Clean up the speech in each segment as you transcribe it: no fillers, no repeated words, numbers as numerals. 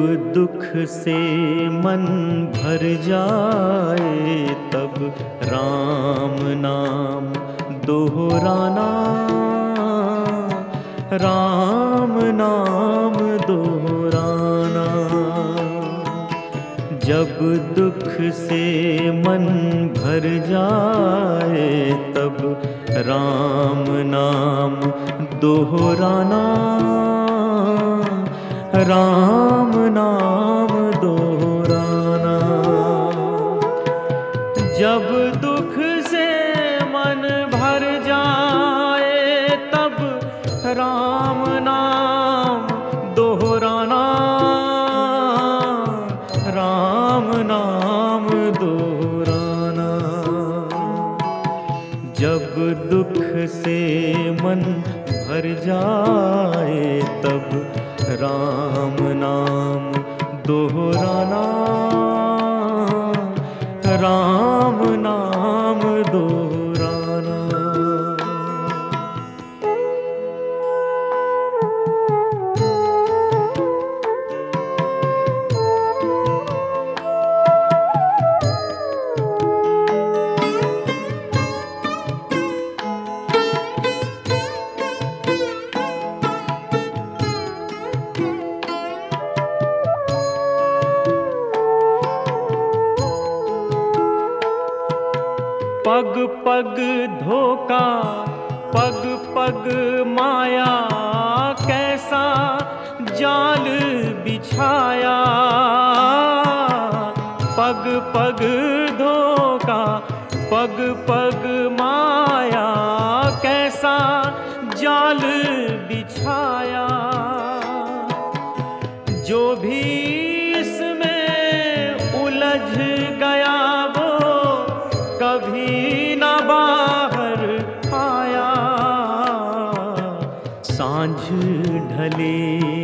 दुख से मन भर जाए तब राम नाम दोहराना, राम नाम दोहराना। जब दुख से मन भर जाए तब राम नाम दोहराना, राम नाम दोहराना। जब दुख से मन भर जाए तब राम नाम दोहराना, राम नाम दोहराना। जब दुख से मन भर जाए तब राम नाम दोहराना, राम नाम दोहराना। पग पग धोखा पग पग माया, कैसा जाल बिछाया। पग पग धोखा पग पग माया, कैसा जाल बिछाया। जो भी इसमें उलझ गया वो कभी न बाहर आया। सांझ ढले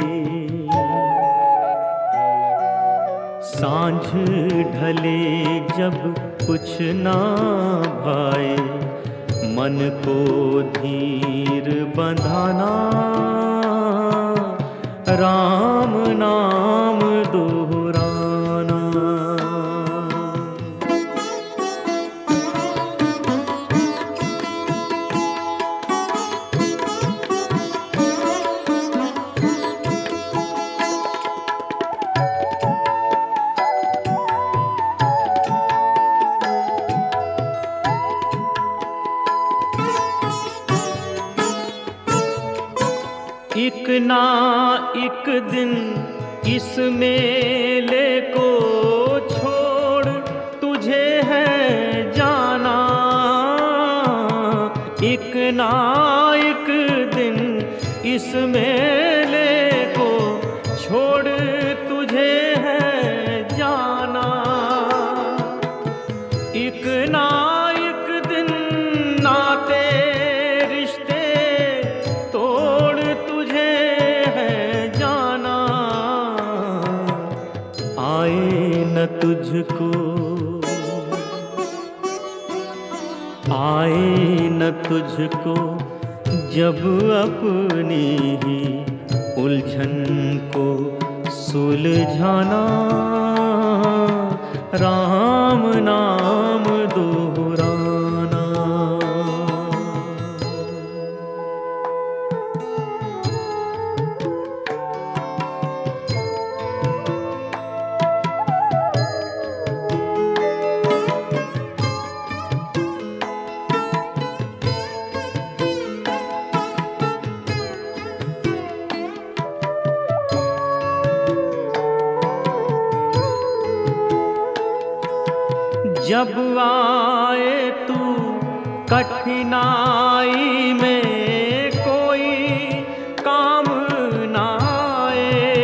सांझ ढले जब कुछ ना भाए, मन को धीर बंधाना, राम नाम दोहराना। एक ना एक दिन इस मेले को छोड़ तुझे है जाना। एक ना एक दिन इस मेले को छोड़ तुझे है जाना। एक ना एक दिन नाते रिश्ते तोड़ तुझे है जाना। आए न तुझको आए न तुझको जब अपनी ही उलझन को सुलझाना, राम नाम दोहराना। जब आए तू कठिनाई में कोई काम ना आए।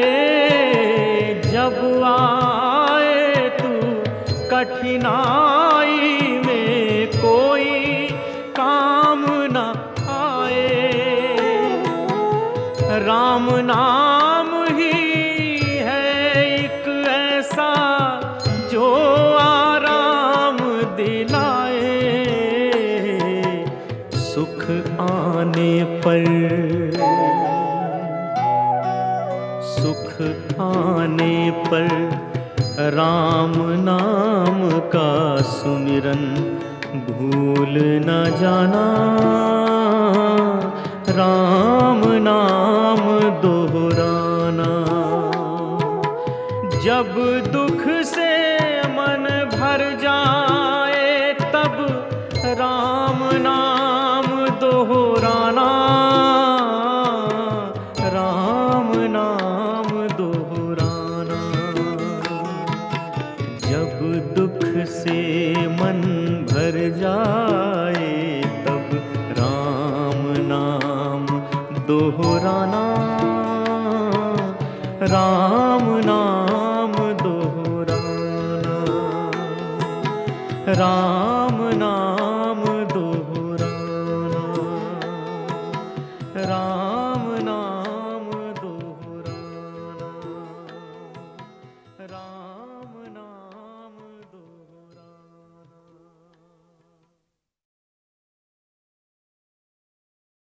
जब आए तू कठिनाई में कोई काम ना आए। राम नाम ही है एक ऐसा जो आराम दिलाए। सुख आने पर सुख आने पर राम नाम का सुमिरन भूल न जाना, राम नाम दोहराना। जब दुख से मन भर जाए तब राम नाम दोहराना, राम नाम दोहराना। जब दुख से मन भर जाए तब राम नाम दोहराना, राम नाम दोहराना, राम नाम